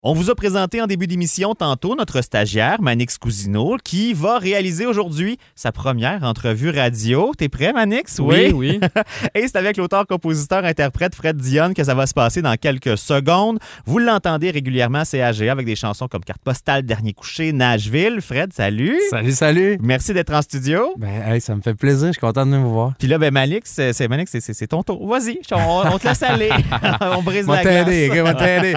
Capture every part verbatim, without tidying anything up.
On vous a présenté en début d'émission tantôt notre stagiaire, Manix Cousineau, qui va réaliser aujourd'hui sa première entrevue radio. T'es prêt, Manix? Oui, oui. Et c'est avec l'auteur-compositeur-interprète Fred Dionne que ça va se passer dans quelques secondes. Vous l'entendez régulièrement à C A G A avec des chansons comme Carte postale, Dernier coucher, Nashville. Fred, salut! Salut, salut! Merci d'être en studio. Ben, hey, ça me fait plaisir. Je suis content de venir vous voir. Puis là, ben Manix, c'est, c'est, Manix, c'est, c'est, c'est ton tour. Vas-y, on, on te laisse aller. On brise la glace. T'aider, okay, va t'aider.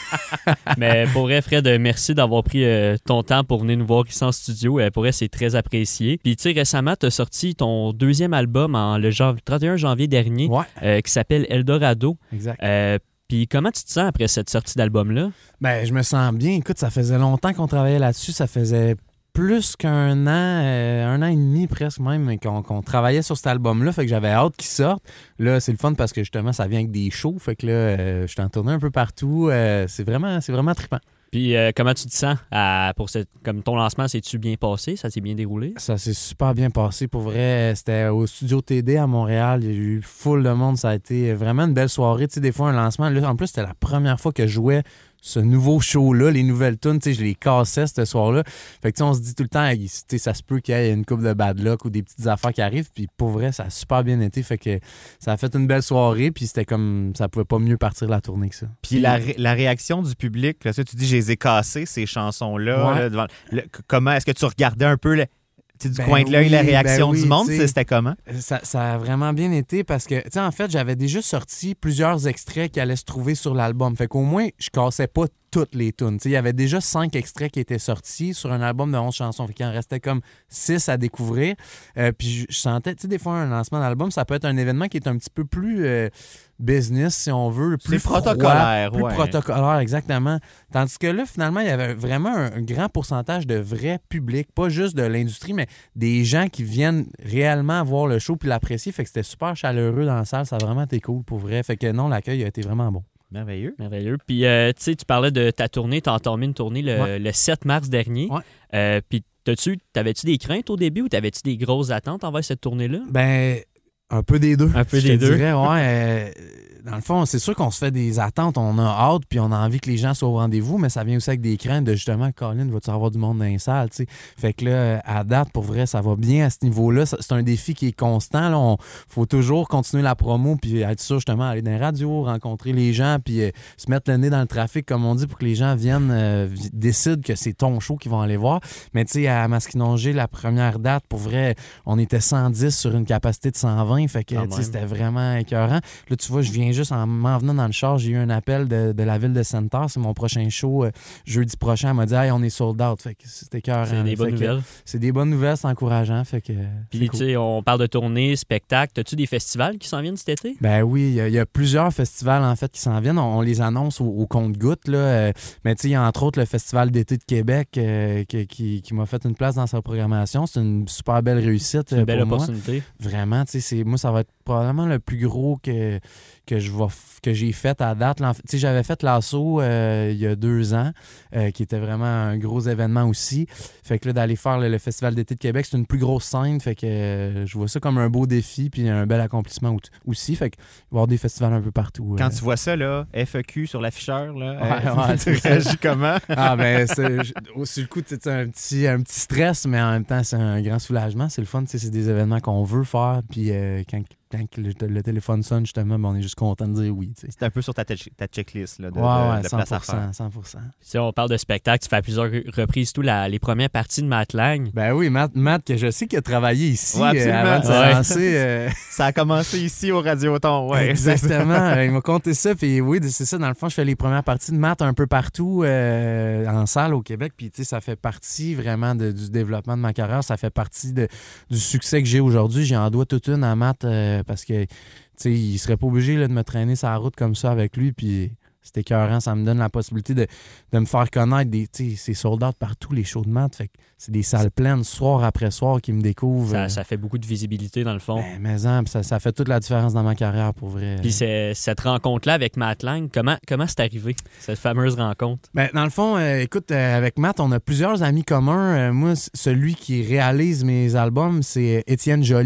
Mais pour vrai, Fred, merci d'avoir pris euh, ton temps pour venir nous voir ici en studio. Euh, pour vrai, c'est très apprécié. Puis tu sais, récemment, tu as sorti ton deuxième album en le jan- trente et un janvier dernier, Ouais. euh, qui s'appelle Eldorado. Exact. Euh, Puis comment tu te sens après cette sortie d'album-là? Ben, je me sens bien. Écoute, ça faisait longtemps qu'on travaillait là-dessus. Ça faisait plus qu'un an, euh, un an et demi presque même, qu'on, qu'on travaillait sur cet album-là. Fait que j'avais hâte qu'il sorte. Là, c'est le fun parce que justement, ça vient avec des shows. Fait que là, euh, je t'en tournais un peu partout. Euh, c'est vraiment, c'est vraiment trippant. Puis euh, comment tu te sens à, pour cette, comme ton lancement, s'est-tu bien passé? Ça s'est bien déroulé? Ça s'est super bien passé. Pour vrai, c'était au Studio T D à Montréal. Il y a eu full de monde. Ça a été vraiment une belle soirée. Tu sais, des fois, un lancement. Là, en plus, c'était la première fois que je jouais ce nouveau show-là, les nouvelles tunes, tu sais, je les cassais ce soir-là. Fait que tu sais, on se dit tout le temps, tu sais, ça se peut qu'il y ait une couple de bad luck ou des petites affaires qui arrivent, puis pour vrai, ça a super bien été, fait que ça a fait une belle soirée, puis c'était comme, ça pouvait pas mieux partir la tournée que ça. Puis la, ré- la réaction du public, là, ça, tu dis, je les ai cassées, ces chansons-là. Ouais. Là, devant, le- comment, est-ce que tu regardais un peu le, tu sais, du Ben coin de l'œil oui, la réaction ben oui, du monde? tu sais. C'était comment? Ça, ça a vraiment bien été parce que, tu sais, en fait, j'avais déjà sorti plusieurs extraits qui allaient se trouver sur l'album. Fait qu'au moins, je cassais pas toutes les tunes. Tu sais, il y avait déjà cinq extraits qui étaient sortis sur un album de onze chansons. Fait qu'il en restait comme six à découvrir. Euh, puis je, je sentais, tu sais, des fois, un lancement d'album, ça peut être un événement qui est un petit peu plus euh, business, si on veut, plus C'est protocolaire, froid, plus ouais. protocolaire, exactement. Tandis que là, finalement, il y avait vraiment un, un grand pourcentage de vrai public, pas juste de l'industrie, mais des gens qui viennent réellement voir le show puis l'apprécier. Fait que c'était super chaleureux dans la salle. Ça a vraiment été cool, pour vrai. Fait que non, l'accueil a été vraiment bon. Merveilleux. Merveilleux. Puis, euh, tu sais, tu parlais de ta tournée, tu as entamé une tournée le, Ouais. le sept mars dernier. Ouais. Euh, puis, t'as-tu, t'avais-tu des craintes au début ou t'avais-tu des grosses attentes envers cette tournée-là? Ben, un peu des deux. Un peu je des te deux. dirais, ouais. euh, dans le fond, c'est sûr qu'on se fait des attentes, on a hâte, puis on a envie que les gens soient au rendez-vous, mais ça vient aussi avec des craintes de justement, Colin, va-tu avoir du monde dans les salles, tu sais. Fait que là, à date, pour vrai, ça va bien à ce niveau-là. Ça- C'est un défi qui est constant. Là. On faut toujours continuer la promo, puis être sûr, justement, aller dans les radios, rencontrer les gens, puis euh, se mettre le nez dans le trafic, comme on dit, pour que les gens viennent, euh, vi- décident que c'est ton show qu'ils vont aller voir. Mais tu sais, à Masquinongé, la première date, pour vrai, on était cent dix sur une capacité de cent vingt, fait que Quand tu sais, même. c'était vraiment écœurant. Là, tu vois, je viens juste en m'en venant dans le char, j'ai eu un appel de, de la ville de Centaure. C'est mon prochain show euh, jeudi prochain. Elle m'a dit, hey, on est sold out. Fait que c'était écœurant. C'est des bonnes Fait que nouvelles. C'est des bonnes nouvelles, c'est encourageant. Fait que, Puis, c'est tu cool. sais, on parle de tournée, spectacle. T'as-tu des festivals qui s'en viennent cet été? Ben oui, il y, a- il y a plusieurs festivals en fait qui s'en viennent. On, on les annonce au, au compte-gouttes. Là. Euh, mais tu sais, il y a entre autres le Festival d'été de Québec euh, qui, qui- qui m'a fait une place dans sa programmation. C'est une super belle réussite C'est une euh, belle pour moi. opportunité. Vraiment, tu sais, c'est- moi, ça va être probablement le plus gros que, que, je vais f- que j'ai fait à date. Là, en fait, tu sais, j'avais fait l'assaut euh, il y a deux ans, euh, qui était vraiment un gros événement aussi. Fait que là, d'aller faire le, le Festival d'été de Québec, c'est une plus grosse scène. Fait que euh, je vois ça comme un beau défi puis un bel accomplissement ou- aussi. Fait que il va y avoir des festivals un peu partout. Quand euh. tu vois ça, là, F E Q sur l'afficheur, là, Ouais, euh, ouais, tu c'est ça. réagis comment? Ah ben, c'est, je- au- sur le coup, c'est un petit, un petit stress, mais en même temps, c'est un grand soulagement. C'est le fun, tu sais, c'est des événements qu'on veut faire. Puis euh, quand, quand le, le téléphone sonne, justement, ben, on est juste content de dire oui. tu sais. C'est un peu sur ta, te- ta checklist là, de, Ouais, de- ouais, de cent place à pour cent, faire. cent pour cent. Tu sais, on parle de spectacle. Tu fais à plusieurs re- reprises tout la- les premières parties de Matt Lang. Ben oui, Matt, Matt, que je sais qu'il a travaillé ici Ouais, absolument. euh, avant de se Ouais. lancer. euh, Ça a commencé ici au Radioton, ouais. Exactement. Euh, il m'a conté ça. Puis oui, c'est ça. Dans le fond, je fais les premières parties de maths un peu partout euh, en salle au Québec. Puis tu sais, ça fait partie vraiment de- du développement de ma carrière. Ça fait partie de- du succès que j'ai aujourd'hui. J'en dois toute une à maths euh, parce que tu sais, il serait pas obligé là, de me traîner sur la route comme ça avec lui. Puis c'est écœurant. Ça me donne la possibilité de, de me faire connaître. Des, tu sais, c'est sold out partout les shows de maths. Fait que c'est des salles pleines soir après soir qui me découvrent. Ça, euh, ça fait beaucoup de visibilité dans le fond. ben, mais hein, ça, ça fait toute la différence dans ma carrière pour vrai. Puis c'est- cette rencontre-là avec Matt Lang, comment, comment c'est arrivé, cette fameuse rencontre? Ben, dans le fond, euh, écoute, euh, avec Matt, on a plusieurs amis communs. Euh, moi, c- celui qui réalise mes albums, c'est Étienne Joly,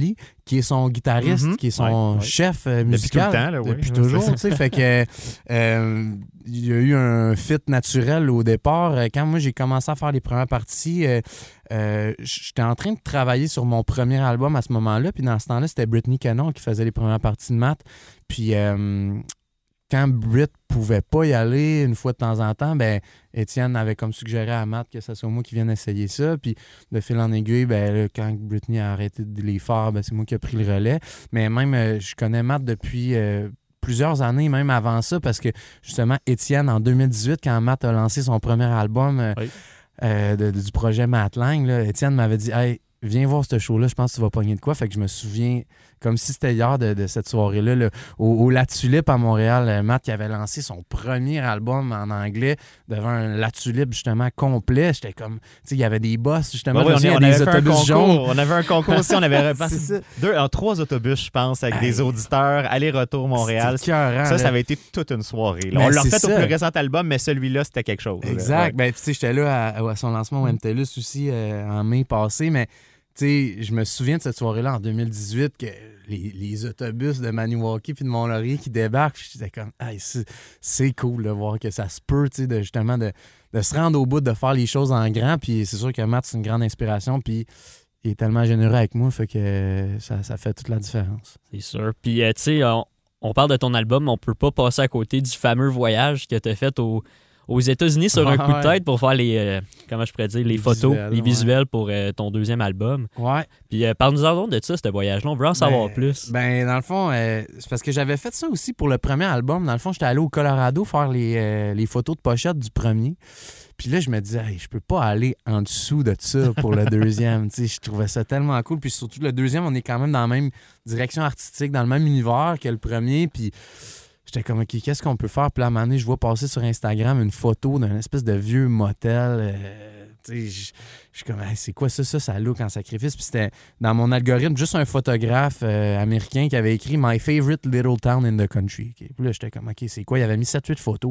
qui est son guitariste, Mm-hmm. qui est son ouais, ouais. chef euh, musical. Depuis tout le temps, là, oui. Depuis toujours, tu sais. Fait que euh, il y a eu un fit naturel au départ. Quand moi, j'ai commencé à faire les premières parties, euh, euh, j'étais en train de travailler sur mon premier album à ce moment-là. Puis dans ce temps-là, c'était Brittany Cannon qui faisait les premières parties de Matt. Puis euh, quand Britt pouvait pas y aller une fois de temps en temps, ben Étienne avait comme suggéré à Matt que ce soit moi qui vienne essayer ça. Puis de fil en aiguille, ben là, quand Brittany a arrêté de les faire, ben c'est moi qui ai pris le relais. Mais même, euh, je connais Matt depuis euh, plusieurs années, même avant ça, parce que justement, Étienne, en deux mille dix-huit, quand Matt a lancé son premier album euh, Oui. euh, de- du projet Matt Lang, là, Étienne m'avait dit « Hey, viens voir ce show-là, je pense que tu vas pogner de quoi. » Fait que je me souviens, comme si c'était hier de, de cette soirée-là, là, au, au La Tulipe à Montréal, euh, Matt qui avait lancé son premier album en anglais devant un La Tulipe justement complet. J'étais comme, tu sais, il y avait des boss justement, Ben oui, je me on, souviens, on des avait fait un autobus concours. jaunes. On avait un concours aussi. On avait repassé C'est ça. deux, en trois autobus, je pense, avec Hey. des auditeurs, aller-retour Montréal. C'était écœurant, Ça, là. ça avait été toute une soirée. là. Mais On l'a c'est refait au ça. plus récent album, mais celui-là, c'était quelque chose. là. Exact. Ouais. Ben, tu sais, j'étais là à, à son lancement au M T L U S aussi euh, en mai passé, mais tu sais, je me souviens de cette soirée-là en deux mille dix-huit que les, les autobus de Maniwaki puis de Mont-Laurier qui débarquent, puis j'étais comme, hey, c'est, c'est cool de voir que ça se peut, tu sais, de, justement, de, de se rendre au bout, de faire les choses en grand, puis c'est sûr que Matt, c'est une grande inspiration, puis il est tellement généreux avec moi, fait que euh, ça, ça fait toute la différence. C'est sûr. Puis, euh, tu sais, on, on parle de ton album, mais on peut pas passer à côté du fameux voyage que tu as fait au, aux États-Unis sur un Ah coup de ouais. tête pour faire les, euh, comment je pourrais dire, les, Les photos, visuels, les ouais. visuels pour euh, ton deuxième album. Ouais. Puis, euh, parle-nous-en donc de ça, ce voyage-là. On veut en savoir Ben, plus. Ben, dans le fond, euh, c'est parce que j'avais fait ça aussi pour le premier album. Dans le fond, j'étais allé au Colorado faire les, euh, les photos de pochette du premier. Puis là, je me disais, hey, je peux pas aller en dessous de ça pour le deuxième. Tu sais, je trouvais ça tellement cool. Puis surtout, le deuxième, on est quand même dans la même direction artistique, dans le même univers que le premier. Puis j'étais comme, OK, qu'est-ce qu'on peut faire? Puis là, à un moment donné, je vois passer sur Instagram une photo d'un espèce de vieux motel. euh, tu sais, je je suis comme, hey, c'est quoi ça? Ça, ça look en sacrifice. Puis c'était dans mon algorithme juste un photographe euh, américain qui avait écrit My favorite little town in the country. OK. Puis là, j'étais comme, OK, c'est quoi? Il avait mis sept huit photos.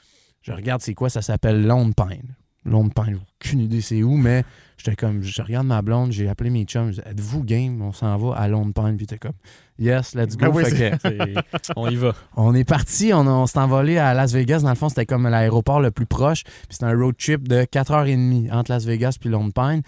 Je regarde, c'est quoi? Ça s'appelle Lone Pine. Lone Pine, j'ai aucune idée c'est où, mais j'étais comme, je regarde ma blonde, j'ai appelé mes chums, je dis, êtes-vous game? On s'en va à Lone Pine. Puis t'es comme, yes, let's go. Ben oui, Fait que, C'est- on y va. on est parti, on, on s'est envolé à Las Vegas. Dans le fond, c'était comme l'aéroport le plus proche. Puis c'était un road trip de quatre heures trente entre Las Vegas puis Lone Pine.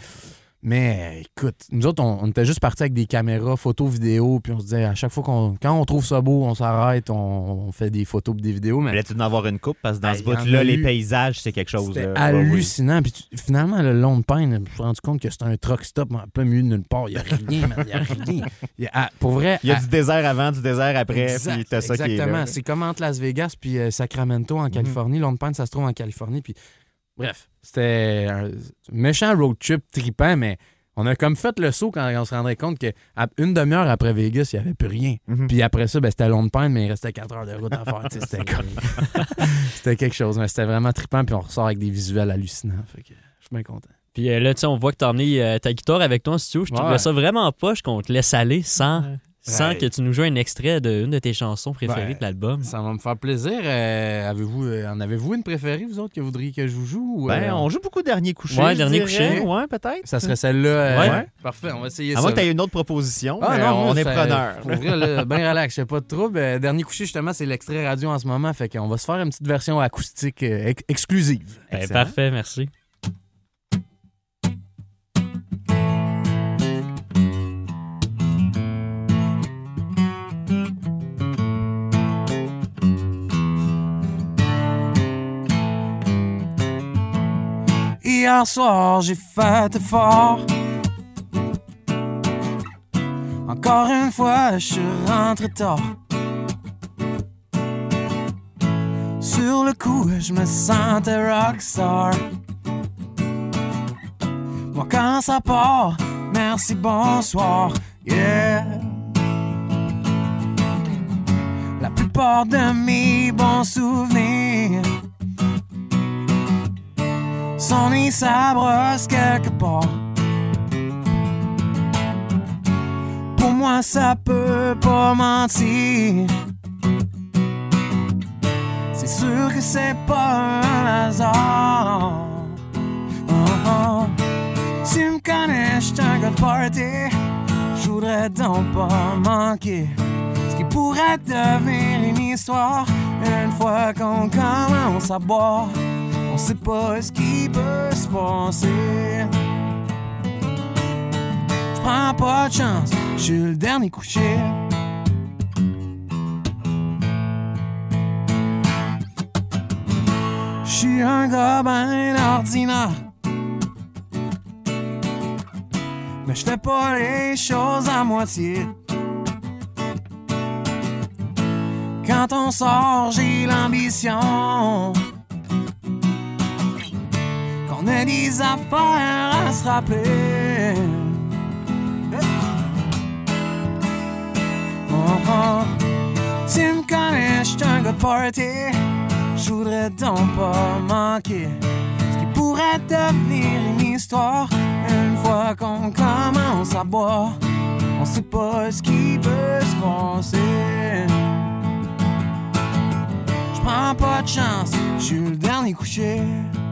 Mais écoute, nous autres, on, on était juste partis avec des caméras, photos, vidéos, puis on se disait à chaque fois qu'on quand on trouve ça beau, on s'arrête, on, on fait des photos et des vidéos. Mais Fallait-tu en avoir une coupe? Parce que dans Ben, ce il y en bout-là, a les eu. paysages, c'est quelque chose. c'était là. Ouais, oui. hallucinant. Puis tu- finalement, le Lone Pine, je me suis rendu compte que c'était un truck stop en plein milieu de nulle part. Il n'y a rien, man, il n'y a rien. Il y a- ah, pour vrai, Il y a ah, du désert avant, du désert après, exact, puis t'as ça qui est exactement. là. C'est comme entre Las Vegas puis euh, Sacramento en Californie. Lone Pine, ça se trouve en Californie. Puis bref, c'était un méchant road trip trippant, mais on a comme fait le saut quand on se rendrait compte qu'une demi-heure après Vegas, il n'y avait plus rien. Mhm. Puis après ça, ben, c'était Lone Pine, mais il restait quatre heures de route à faire. Tu sais, C'était comme... c'était quelque chose, mais c'était vraiment trippant. Puis on ressort avec des visuels hallucinants. Fait que je suis bien content. Puis euh, là, tu sais, on voit que t'as emmené euh, ta guitare avec toi en studio. Je trouvais Ouais. ça vraiment poche qu'on te laisse aller sans, sans Ouais. que tu nous joues un extrait d'une de tes chansons préférées Ouais. de l'album. Ça va me faire plaisir. Euh, avez-vous, euh, en avez-vous une préférée, vous autres, que vous voudriez que je vous joue? Ou, Ben, euh, on joue beaucoup dernier coucher. Ouais, je dernier dirais. coucher. Ouais, peut-être. Ça serait celle-là. euh, Ouais. Parfait, on va essayer À ça. moins que tu aies une autre proposition, Ah mais non, on moi, est ça- preneur. Pour vrai, là, ben relax, j'ai pas de trouble. Euh, dernier coucher, justement, c'est l'extrait radio en ce moment. Fait qu'on va se faire une petite version acoustique euh, ex- exclusive. Ben, Excellent. parfait, merci. Hier soir, j'ai fait fort. Encore une fois, je suis rentré tard. Sur le coup, je me sentais rockstar. Moi, quand ça part, merci, bonsoir, yeah. La plupart de mes bons souvenirs sont nés sa brosse quelque part. Pour moi, ça peut pas mentir. C'est sûr que c'est pas un hasard. Oh, oh. Tu me connais, j'suis un gars de party. Joue voudrais donc pas manquer ce qui pourrait devenir une histoire. Une fois qu'on commence à boire, on sait pas ce qui peut se passer. J'prends pas de chance, j'suis le dernier couché. J'suis un gars ben ordinaire, mais j'fais pas les choses à moitié. Quand on sort, j'ai l'ambition qu'on ait des affaires à se rappeler. Oh, oh. Tu me connais, j'suis un gars de party. J'voudrais donc pas manquer ce qui pourrait devenir une histoire. Une fois qu'on commence à boire, on sait pas ce qui peut se passer. J'prends pas de chance, j'suis le dernier couché.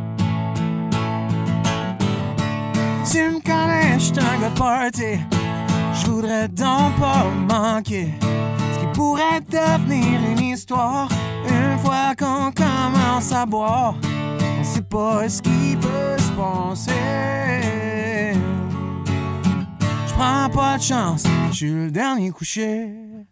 Tu me connais, j'suis un gars de party. J'voudrais donc pas manquer ce qui pourrait devenir une histoire. Une fois qu'on commence à boire, on sait pas ce qui peut se passer. J'prends pas de chance, j'suis le dernier couché.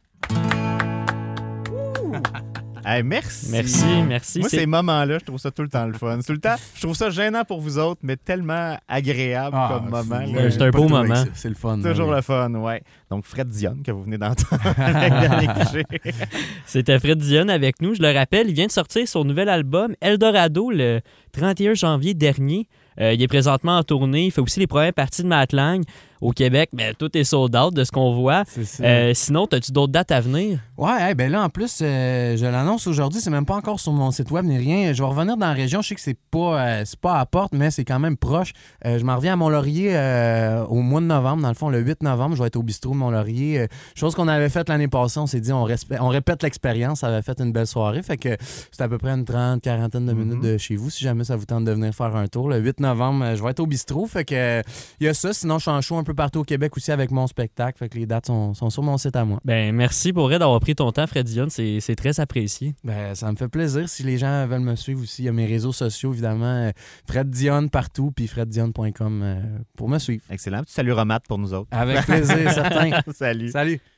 Hey, merci. Merci, merci. Moi, C'est- ces moments-là, je trouve ça tout le temps le fun. C'est tout le temps, je trouve ça gênant pour vous autres, mais tellement agréable Ah, comme moment. c'est- là. Euh, c'est un pas beau de trouble avec moment. ça, C'est le fun. Toujours là, le fun, ouais. Donc, Fred Dionne, que vous venez d'entendre avec Dernier Couché. C'était Fred Dionne avec nous. Je le rappelle, il vient de sortir son nouvel album Eldorado le trente et un janvier dernier. Euh, il est présentement en tournée. Il fait aussi les premières parties de Matlang au Québec. Ben, tout est sold out de ce qu'on voit. C'est ça. Euh, sinon, as-tu d'autres dates à venir? Ouais, hey, ben là, en plus, euh, je l'annonce aujourd'hui, c'est même pas encore sur mon site web ni rien. Je vais revenir dans la région. Je sais que c'est pas, euh, c'est pas à Porte, mais c'est quand même proche. Euh, je m'en reviens à Mont-Laurier euh, au mois de novembre. Dans le fond, le huit novembre, je vais être au bistrot de Mont-Laurier. Euh, chose qu'on avait faite l'année passée. On s'est dit, on, respect- on répète l'expérience. Ça avait fait une belle soirée. Fait que c'est à peu près une trente, quarantaine de minutes Mhm. de chez vous, si jamais ça vous tente de venir faire un tour. Le huit novembre, euh, je vais être au bistrot. Fait que euh, il y a ça. Sinon, je suis en show un peu partout au Québec aussi avec mon spectacle. Fait que les dates sont, sont sur mon site à moi. Ben, merci pour vrai d'avoir pris ton temps, Fred Dionne. C'est, c'est très apprécié. Ben, ça me fait plaisir. Si les gens veulent me suivre aussi, il y a mes réseaux sociaux, évidemment. euh, Fred Dionne partout, puis fred dionne point com euh, pour me suivre. Excellent. Tu salues Romat pour nous autres. Avec plaisir, certain. Salut. Salut.